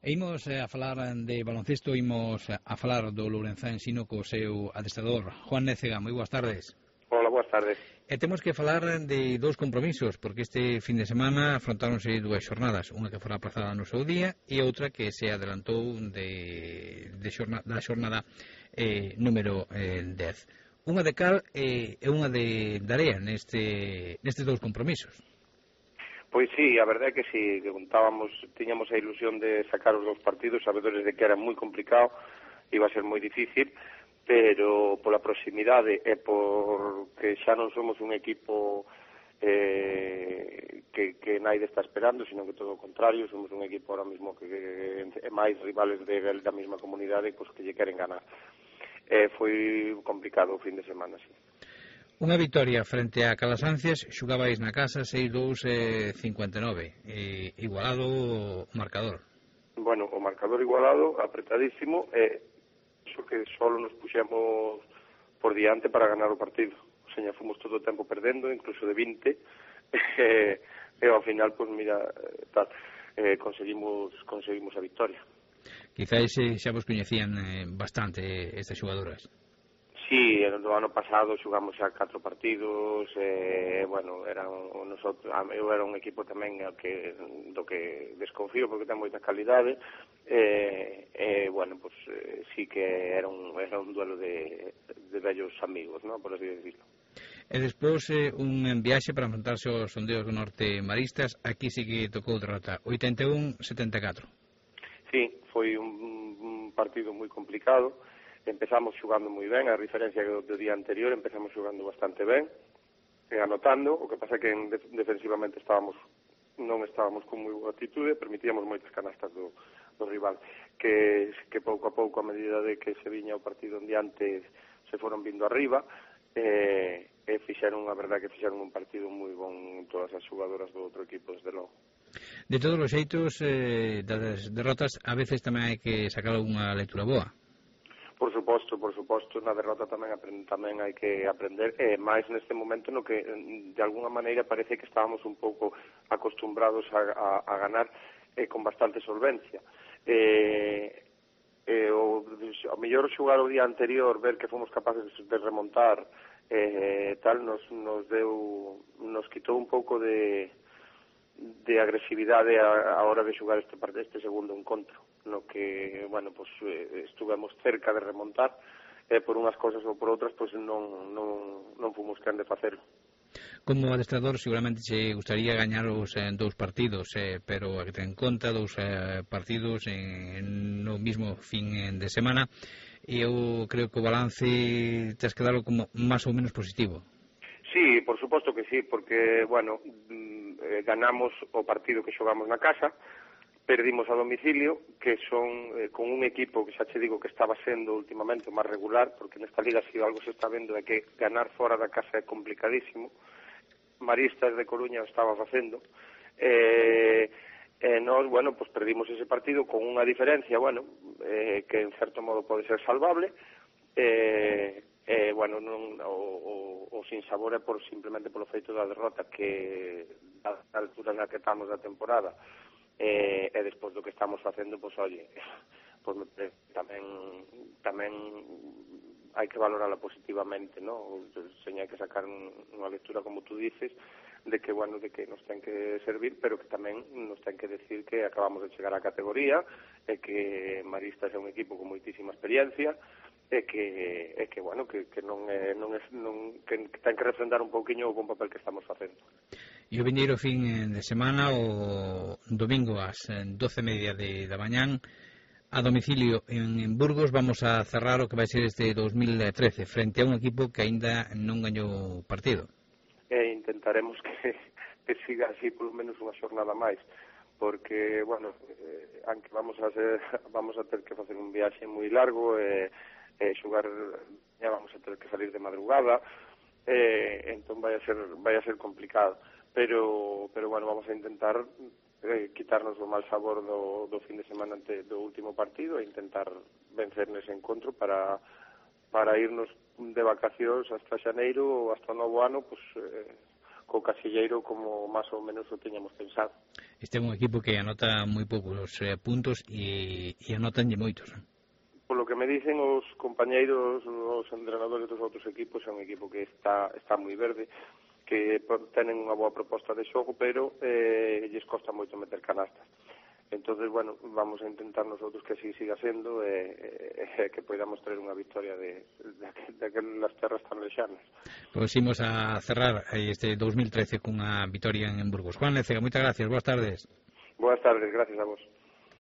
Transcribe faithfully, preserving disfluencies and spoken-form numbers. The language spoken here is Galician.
E imos eh, a falar de baloncesto, imos a falar do Lourenzán Ensino co seu adestrador, Juan Nécega. Moi boas tardes. Hola, boas tardes. E temos que falar de dous compromisos, porque este fin de semana afrontáronse dúas xornadas, unha que fora aplazada no seu día e outra que se adelantou de, de xornada, da xornada eh, número eh, dez. Unha de cal eh, e unha de, de area neste, nestes dous compromisos. Pois sí, a verdade é que sí, que contábamos, tiñamos a ilusión de sacar os dous partidos, sabedores de que era moi complicado, iba a ser moi difícil, pero pola proximidade e por que xa non somos un equipo eh, que, que naide está esperando, sino que todo o contrario, somos un equipo ahora mismo que é máis rivales de, da mesma comunidade, pois que lle queren ganar. Eh, foi complicado o fin de semana, sí. Unha victoria frente a Calasancias, xugabais na casa seis dous cincuenta e nove, eh, igualado o marcador. Bueno, o marcador igualado, apretadísimo, e iso que solo nos puxemos por diante para ganar o partido. O sea, fomos todo o tempo perdendo, incluso de vinte, e, e ao final, pois pues, mira, tal, eh, conseguimos, conseguimos a victoria. Quizás eh, xa vos coñecían eh, bastante estas xogadoras. Sí, no ano pasado xugamos xa catro partidos, eh, bueno, eran nosotros, eu era un equipo tamén que, do que desconfío porque ten moita calidade, e, eh, eh, bueno, pues eh, sí que era un, era un duelo de, de vellos amigos, ¿no?, por así decirlo. E despois eh, un viaxe para enfrentarse aos sondeos norte-maristas, aquí sí que tocou derrota, oitenta e un a setenta e catro. Sí, foi un, un partido moi complicado. Empezamos xugando moi ben, a diferencia do, do día anterior, empezamos xugando bastante ben, e anotando, o que pasa que en, defensivamente estábamos non estábamos con moi boa actitude, permitíamos moitas canastas do, do rival, que, que pouco a pouco, a medida de que se viña o partido en diante, se foron vindo arriba, e, e fixeron, a verdade que fixeron un partido moi bon todas as xogadoras do outro equipo, desde logo. De todos os xeitos, eh, das derrotas, a veces tamén hai que sacar unha lectura boa. Por suposto, por suposto, na derrota tamén tamén hai que aprender, e máis neste momento no que de alguna maneira parece que estábamos un pouco acostumbrados a, a, a ganar eh, con bastante solvencia. Eh, eh, o, o mellor xogar o día anterior, ver que fomos capaces de remontar, eh, tal, nos, nos deu, nos quitou un pouco de de agresividade a, a hora de xogar este, este segundo encontro, no que, bueno, pues, eh, estuvemos cerca de remontar, e eh, por unhas cosas ou por outras, pues, non, non, non fomos quen de facelo. Como adestrador, seguramente che gustaría gañar os eh, dous partidos, eh, pero a que ten en conta dous eh, partidos en, no mismo fin de semana, e eu creo que o balance tes que darlo como máis ou menos positivo. Sí, por suposto que sí, porque, bueno, eh, ganamos o partido que xogamos na casa, perdimos a domicilio, que son eh, con un equipo que xa che digo que estaba sendo últimamente o máis regular, porque nesta liga si algo se está vendo é que ganar fora da casa é complicadísimo. Maristas de Coruña o estaba facendo, e eh, nós, bueno, pues perdimos ese partido con unha diferencia, bueno, eh, que en certo modo pode ser salvable, e eh, eh, bueno, non, o, o, o sin sabor é por simplemente polo feito da derrota, que a altura na que estamos da temporada e, e despois do que estamos facendo, pois, pues, oye, pues, tamén tamén hai que valorarla positivamente, ¿no? Seña hai que sacar unha lectura, como tú dices, de que, bueno, de que nos ten que servir, pero que tamén nos ten que decir que acabamos de chegar á categoría, e que Maristas é un equipo con moitísima experiencia, e que, e que bueno, que, que non é, non é, non, que, que ten que refrendar un pouquiño o bon papel que estamos facendo. E o vindeiro fin de semana, o domingo ás doce e media de, da mañán, a domicilio en, en Burgos, vamos a cerrar o que vai ser este dos mil trece frente a un equipo que aínda non gañou partido. E intentaremos que, que siga así polo menos unha xornada máis, porque, bueno, eh, aunque vamos a ser, vamos a ter que facer un viaxe moi largo, e eh, xogar, ya vamos a ter que salir de madrugada, eh, entón vai a ser vai a ser complicado, pero pero bueno, vamos a intentar eh, quitarnos o mal sabor do, do fin de semana ante, do último partido, e intentar vencer nese encontro para para irnos de vacacións hasta xaneiro ou hasta o novo ano, pues, eh, co casilleiro como máis ou menos o teñamos pensado. este é un equipo que anota moi poucos eh, puntos e, e anotanlle moitos. Polo que me dicen os compañeiros, os entrenadores dos outros equipos, é un equipo que está está moi verde, que tenen unha boa proposta de xogo, pero eh, lles costa moito meter canastas. Entonces, bueno, vamos a intentar nosotros que así siga sendo e eh, eh, que podamos traer unha victoria de, de, de aquelas terras tan lejanas. Pois imos a cerrar este dos mil trece cunha victoria en Burgos. Juan Lecega, moitas gracias, boas tardes. Boas tardes, gracias a vos.